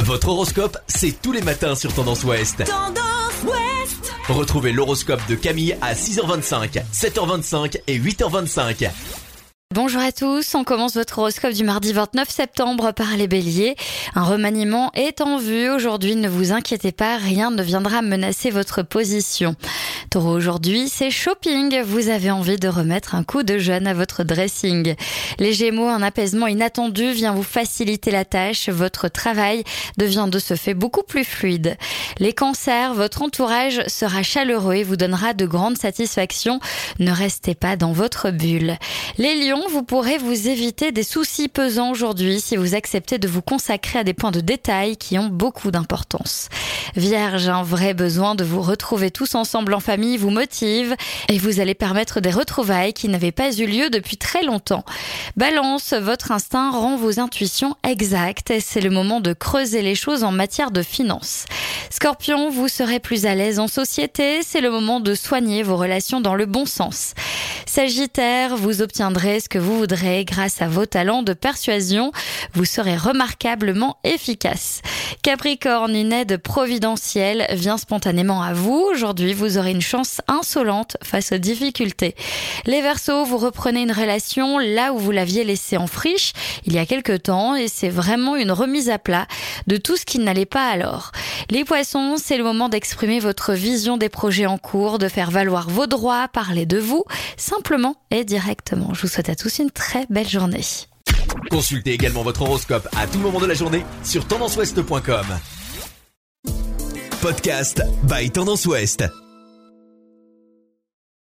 Votre horoscope, c'est tous les matins sur Tendance Ouest. Tendance Ouest. Retrouvez l'horoscope de Camille à 6h25, 7h25 et 8h25. Bonjour à tous, on commence votre horoscope du mardi 29 septembre par les béliers. Un remaniement est en vue aujourd'hui, ne vous inquiétez pas, rien ne viendra menacer votre position. Taureau, aujourd'hui, c'est shopping, vous avez envie de remettre un coup de jeune à votre dressing. Les Gémeaux, un apaisement inattendu vient vous faciliter la tâche, votre travail devient de ce fait beaucoup plus fluide. Les Cancers, votre entourage sera chaleureux et vous donnera de grandes satisfactions, ne restez pas dans votre bulle. Les Lions, vous pourrez vous éviter des soucis pesants aujourd'hui si vous acceptez de vous consacrer à des points de détail qui ont beaucoup d'importance. Vierge, un vrai besoin de vous retrouver tous ensemble en famille vous motive et vous allez permettre des retrouvailles qui n'avaient pas eu lieu depuis très longtemps. Balance, votre instinct rend vos intuitions exactes et c'est le moment de creuser les choses en matière de finances. Scorpion, vous serez plus à l'aise en société, c'est le moment de soigner vos relations dans le bon sens. Sagittaire, vous obtiendrez ce que vous voudrez grâce à vos talents de persuasion. Vous serez remarquablement efficace. Capricorne, une aide providentielle vient spontanément à vous. Aujourd'hui, vous aurez une chance insolente face aux difficultés. Les Verseaux, vous reprenez une relation là où vous l'aviez laissée en friche il y a quelque temps et c'est vraiment une remise à plat de tout ce qui n'allait pas alors. Les Poissons, c'est le moment d'exprimer votre vision des projets en cours, de faire valoir vos droits, parler de vous, simplement et directement. Je vous souhaite à tous une très belle journée. Consultez également votre horoscope à tout moment de la journée sur tendanceouest.com. Podcast by Tendance Ouest.